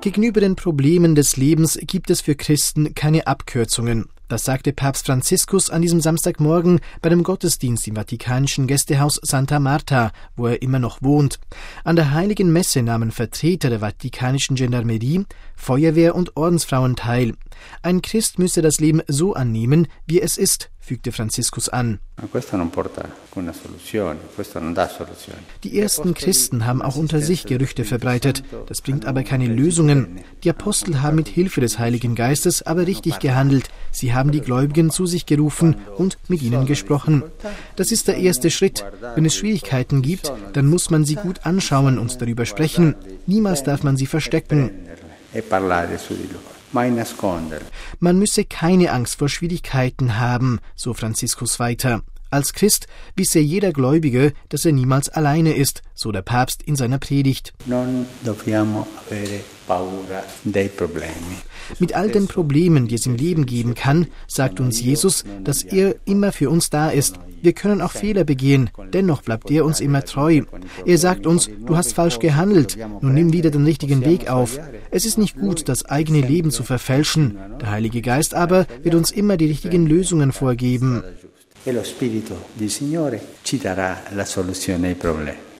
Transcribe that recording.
Gegenüber den Problemen des Lebens gibt es für Christen keine Abkürzungen. Das sagte Papst Franziskus an diesem Samstagmorgen bei dem Gottesdienst im vatikanischen Gästehaus Santa Marta, wo er immer noch wohnt. An der Heiligen Messe nahmen Vertreter der vatikanischen Gendarmerie, Feuerwehr und Ordensfrauen teil. Ein Christ müsse das Leben so annehmen, wie es ist, fügte Franziskus an. Die ersten Christen haben auch unter sich Gerüchte verbreitet. Das bringt aber keine Lösungen. Die Apostel haben mit Hilfe des Heiligen Geistes aber richtig gehandelt. Sie haben die Gläubigen zu sich gerufen und mit ihnen gesprochen. Das ist der erste Schritt. Wenn es Schwierigkeiten gibt, dann muss man sie gut anschauen und darüber sprechen. Niemals darf man sie verstecken. Man müsse keine Angst vor Schwierigkeiten haben, so Franziskus weiter. Als Christ wisse jeder Gläubige, dass er niemals alleine ist, so der Papst in seiner Predigt. Mit all den Problemen, die es im Leben geben kann, sagt uns Jesus, dass er immer für uns da ist. Wir können auch Fehler begehen, dennoch bleibt er uns immer treu. Er sagt uns, du hast falsch gehandelt, nun nimm wieder den richtigen Weg auf. Es ist nicht gut, das eigene Leben zu verfälschen. Der Heilige Geist aber wird uns immer die richtigen Lösungen vorgeben. E lo Spirito del Signore ci darà la soluzione ai problemi.